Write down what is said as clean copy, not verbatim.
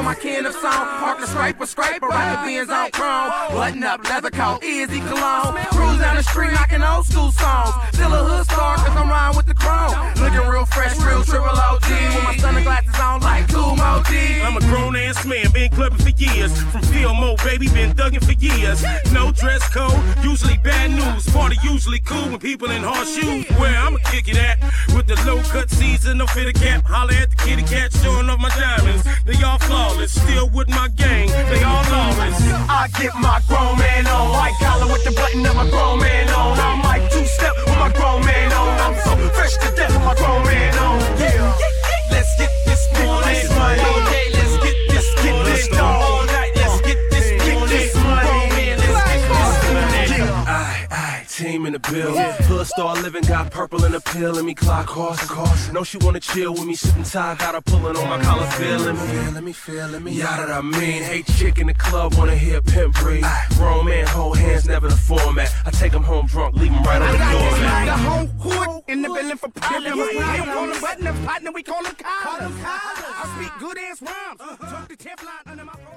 my kin of song. Park the scraper, rock the Benz on chrome. Button up, leather coat, easy cologne. Cruise down the street knocking old school songs. Still a hood star cause I'm riding with the chrome. Looking real fresh, real triple OG. With my sunglasses on like Cool Mo D. I'm a grown ass man, been clubbing for years. From field mode, baby, been thugging for years. No dress code, usually bad news. Party usually cool when people in hard shoes. Where I'ma kick it at? With the low cut season, no fitted cap. Holla at the kitty cat, showing off my diamonds. They all flawless, still with my gang. They all lawless. I get my grown man on. White collar with the button of my grown man on. I'm like two-step with my grown man on. I'm so fresh to death with my grown man on. Yeah. Let's get this money. Okay, let's get this dog. All night, let's get this money. Let's get this money. Aye, team in the bill. Hood star living, got purple in the pill. Let me clock horse. Know she wanna chill with me, sitting tight, got her pulling on my collar. Let me feel. Yeah, that I mean. Hey, chick in the club, wanna hear pimp breathe. Grown man, hold hands, never the format. I take him home drunk, leave him right on the door, man. The whole hood in the building for poppin'. We don't call them button, partner, we call them collars. I speak good ass rhymes. Took the Teflon under my